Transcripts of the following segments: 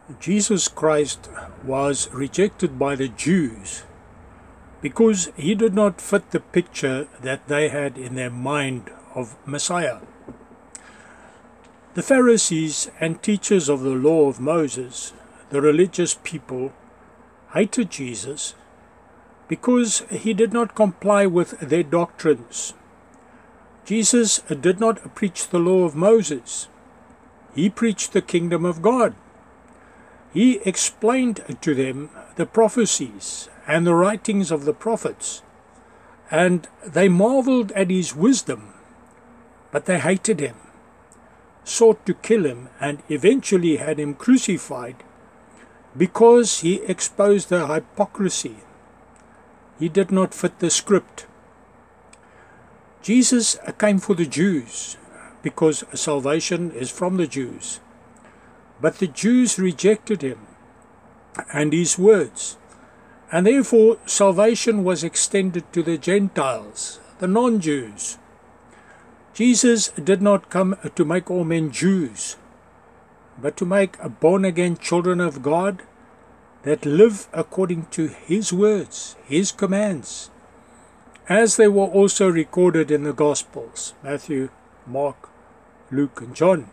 Jesus Christ was rejected by the Jews because he did not fit the picture that they had in their mind of Messiah. The Pharisees and teachers of the law of Moses, the religious people, hated Jesus because he did not comply with their doctrines. Jesus did not preach the law of Moses. He preached the kingdom of God. He explained to them the prophecies and the writings of the prophets, and they marveled at his wisdom, but they hated him, sought to kill him, and eventually had him crucified because he exposed their hypocrisy. He did not fit the script. Jesus came for the Jews because salvation is from the Jews. But the Jews rejected him and his words, and therefore salvation was extended to the Gentiles, the non-Jews. Jesus did not come to make all men Jews, but to make born-again children of God that live according to his words, his commands, as they were also recorded in the Gospels, Matthew, Mark, Luke, and John.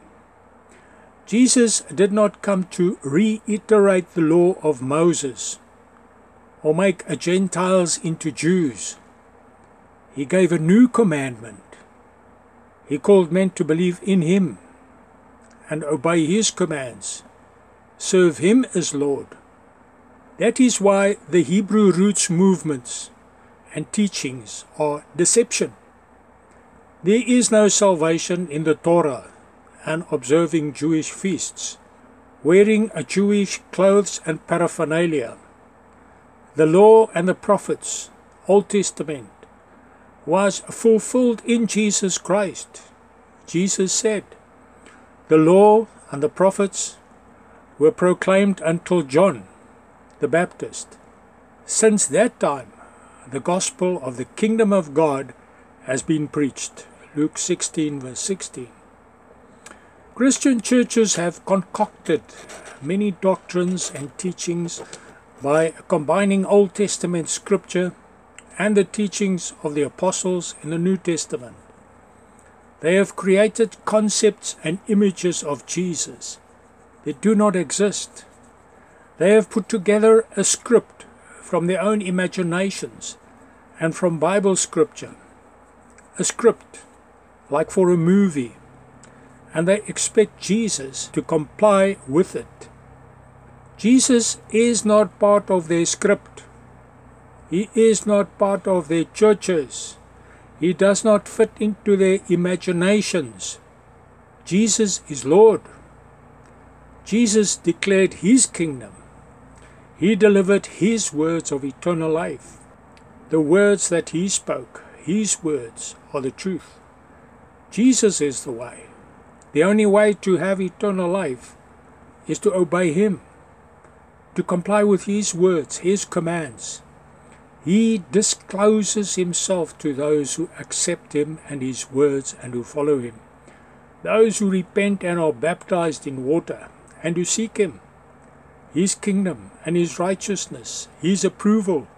Jesus did not come to reiterate the law of Moses or make Gentiles into Jews. He gave a new commandment. He called men to believe in him and obey his commands, serve him as Lord. That is why the Hebrew roots movements and teachings are deception. There is no salvation in the Torah and observing Jewish feasts, wearing Jewish clothes and paraphernalia. The law and the prophets, Old Testament, was fulfilled in Jesus Christ. Jesus said, the law and the prophets were proclaimed until John the Baptist. Since that time, the gospel of the kingdom of God has been preached. Luke 16 verse 16. Christian churches have concocted many doctrines and teachings by combining Old Testament scripture and the teachings of the apostles in the New Testament. They have created concepts and images of Jesus that do not exist. They have put together a script from their own imaginations and from Bible scripture, a script like for a movie, and they expect Jesus to comply with it. Jesus is not part of their script. He is not part of their churches. He does not fit into their imaginations. Jesus is Lord. Jesus declared his kingdom. He delivered his words of eternal life. The words that he spoke, his words, are the truth. Jesus is the way. The only way to have eternal life is to obey him, to comply with his words, his commands. He discloses himself to those who accept him and his words and who follow him, those who repent and are baptized in water and who seek him, his kingdom and his righteousness, his approval.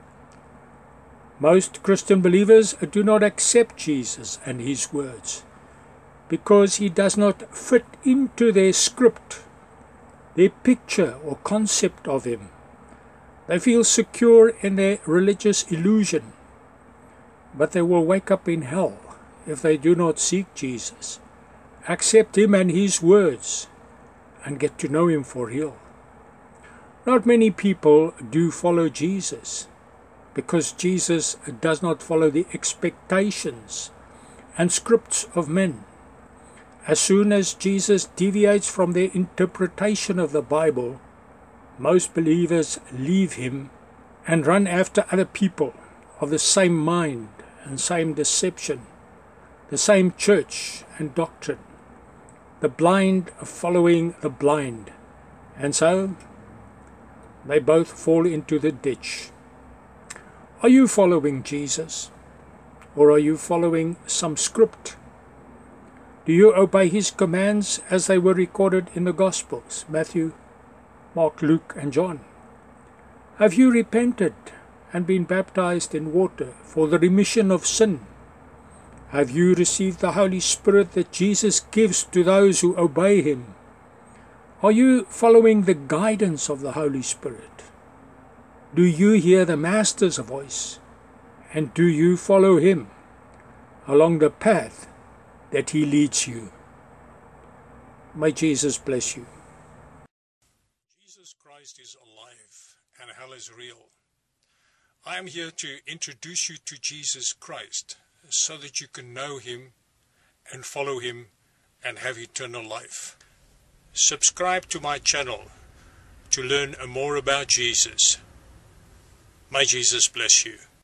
Most Christian believers do not accept Jesus and his words because he does not fit into their script, their picture or concept of him. They feel secure in their religious illusion, but they will wake up in hell if they do not seek Jesus, accept him and his words, and get to know him for real. Not many people do follow Jesus, because Jesus does not follow the expectations and scripts of men. As soon as Jesus deviates from their interpretation of the Bible, most believers leave him and run after other people of the same mind and same deception, the same church and doctrine, the blind following the blind, and so they both fall into the ditch. Are you following Jesus, or are you following some script? Do you obey his commands as they were recorded in the Gospels, Matthew, Mark, Luke, and John? Have you repented and been baptized in water for the remission of sin? Have you received the Holy Spirit that Jesus gives to those who obey him? Are you following the guidance of the Holy Spirit? Do you hear the Master's voice? And do you follow him along the path that he leads you? May Jesus bless you. Jesus Christ is alive and hell is real. I am here to introduce you to Jesus Christ so that you can know him and follow him and have eternal life. Subscribe to my channel to learn more about Jesus. May Jesus bless you.